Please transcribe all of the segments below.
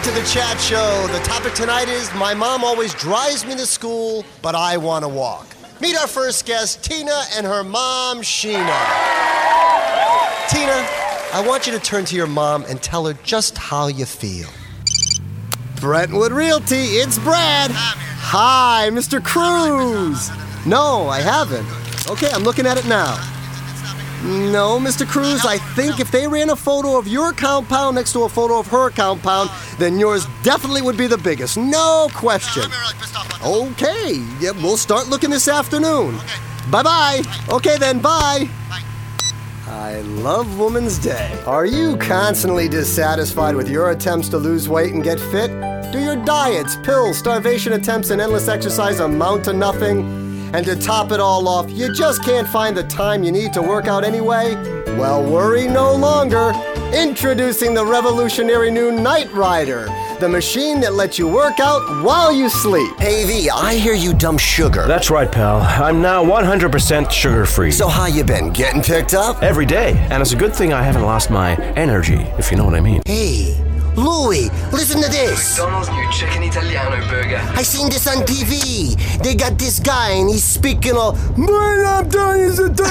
to the chat show. The topic tonight is my mom always drives me to school, but I want to walk. Meet our first guest, Tina, and her mom, Sheena. Tina, I want you to turn to your mom and tell her just how you feel. Brentwood Realty, it's Brad. Hi, Mr. Cruz. No, I haven't. Okay, I'm looking at it now. No, Mr. Cruz, I think if they ran a photo of your compound next to a photo of her compound, then yours definitely would be the biggest. No question. Okay, yeah, we'll start looking this afternoon. Bye-bye. Okay then, bye. I love Woman's Day. Are you constantly dissatisfied with your attempts to lose weight and get fit? Do your diets, pills, starvation attempts, and endless exercise amount to nothing? And to top it all off, you just can't find the time you need to work out anyway? Well, worry no longer. Introducing the revolutionary new Night Rider, the machine that lets you work out while you sleep. Hey V, I hear you dump sugar. That's right, pal. I'm now 100% sugar-free. So how you been? Getting picked up? Every day. And it's a good thing I haven't lost my energy, if you know what I mean. Hey, Louie, listen to this. McDonald's new Chicken Italiano burger. I seen this on TV. They got this guy and he's speaking all, "Man, I'm telling you something."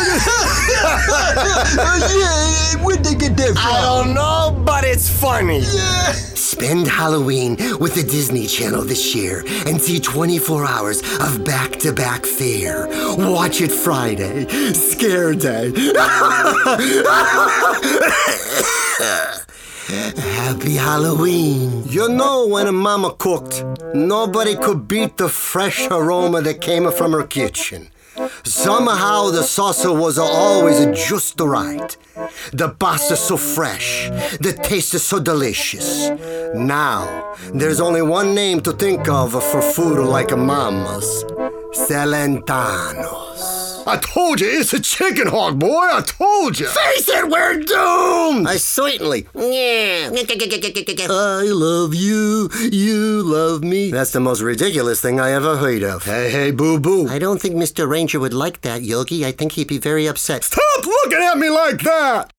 Yeah, where'd they get that from? I don't know, but it's funny. Yeah. Spend Halloween with the Disney Channel this year and see 24 hours of back-to-back fare. Watch it Friday. Scare Day. Happy Halloween. You know, when Mama cooked, nobody could beat the fresh aroma that came from her kitchen. Somehow the salsa was always just right. The pasta so fresh, the taste is so delicious. Now, there's only one name to think of for food like Mama's. Celentanos. I told you, it's a chicken hawk, boy. I told you. Face it, we're doomed! I certainly. I love you, you love me. That's the most ridiculous thing I ever heard of. Hey, boo-boo. I don't think Mr. Ranger would like that, Yogi. I think he'd be very upset. Stop looking at me like that!